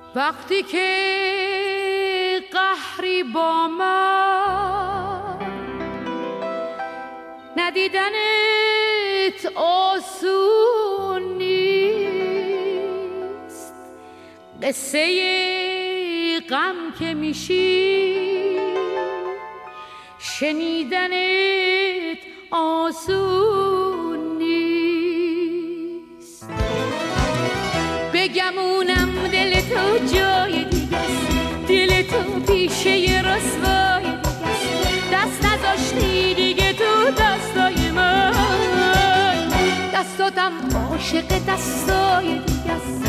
وقتی که قهری با من ندیدنت آسون نیست، قصه غم که میشی شنیدنت آسون نیست. بگمونم دل تو جای دیگست، دل تو پیشه رسوای دیگست، دست نذاشتی دیگه تو دستای من، دستاتم عاشق دستای دیگست.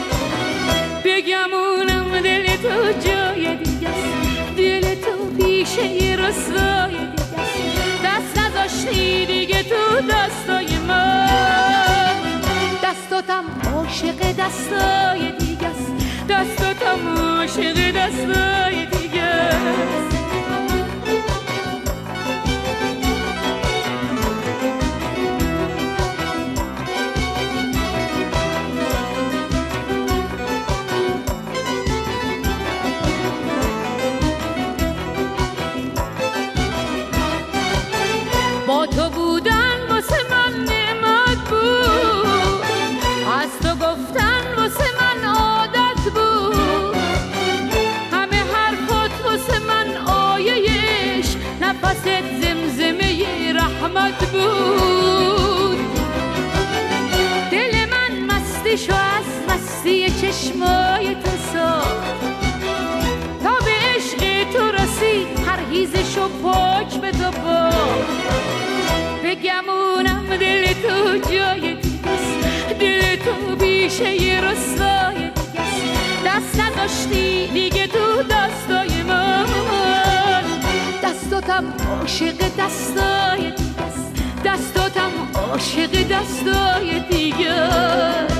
بگمونم دل تو جای دیگست، دل تو پیشه رسوای دیگست، دست نذاشتی دیگه تو دستای من، دستاتم عاشق دستای دیگست، دستاتم عاشق دستای دیگست. با تو بودن واسه من نعمت بود، از تو گفتن واسه من عادت بود، همه حرفات واسه من آیه‌اش نفست زمزمه رحمت بود. دل من مستیشو از مستی چشمای تو ساخت، تا به عشق تو رسید پرهیزشو پاک به تو باخت. بگمونم دل تو جای دیگست، دل تو بیشه رسوای دیگست، دست نداشتی دیگه تو دستای من، دستاتم عاشق دستای دیگست، دستاتم عاشق دستای دیگست.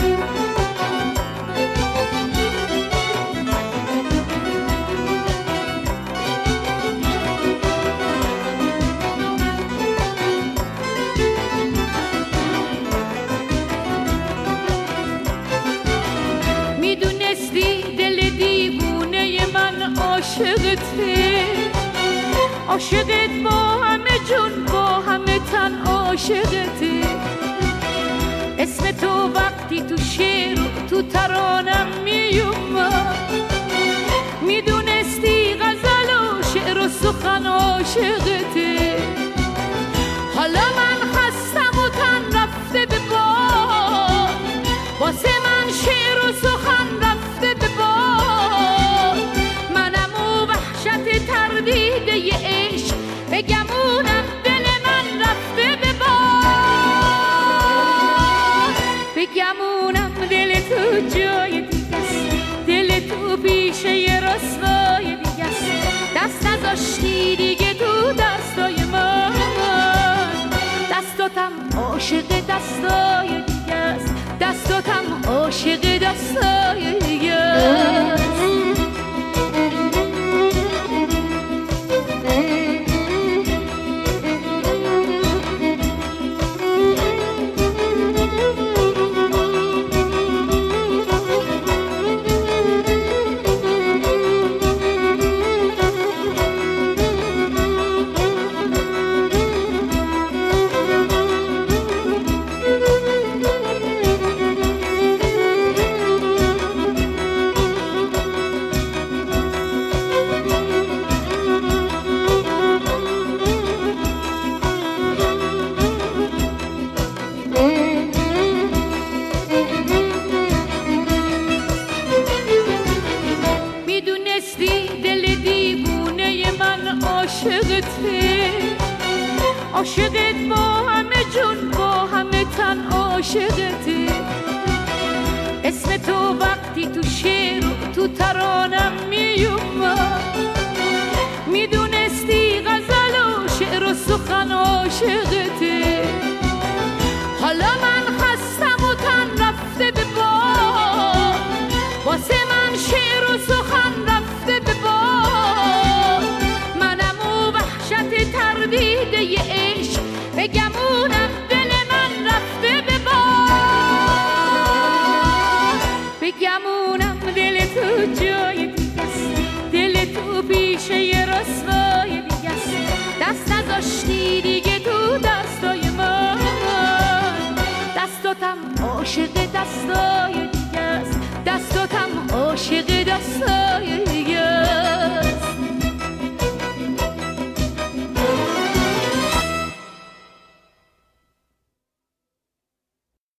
عاشقته، عاشقت با همه جون با همه تن عاشقته، اسم تو وقتی تو شعر تو ترانم میومد، میدونستی غزل و شعر و سخن عاشقته. حالا من خستم و تن رفته به باد، واسه من شعر و سخن رفته به باد، منم و وحشت تردید ی عشق، بگمونم دل من رفته به باد. بگمونم دل تو جای دیگست، دل تو پیشه رسوای دیگست، دست نذاشتی دیگه تو دستای من، دستاتم عاشق دستای دیگست، دستاتم عاشق دستای دیگست. عاشقت با همه جون با همه تن عاشقته، اسم تو وقتی تو شعر تو ترانم میومد، میدونستی غزل و شعر و سخن عاشقته. حالا من خستم و تن رفته به باد، واسه من شعر و سخن رفته به باد، منم و وحشت تردید ی عشق، بگمونم دل من رفته به باد. بگمونم میدونم دل تو جای دیگه است، دل تو پیشه یه رسوای دیگه است. دست نذاشتی دیگه تو دستای من، دستاتم عاشق دستای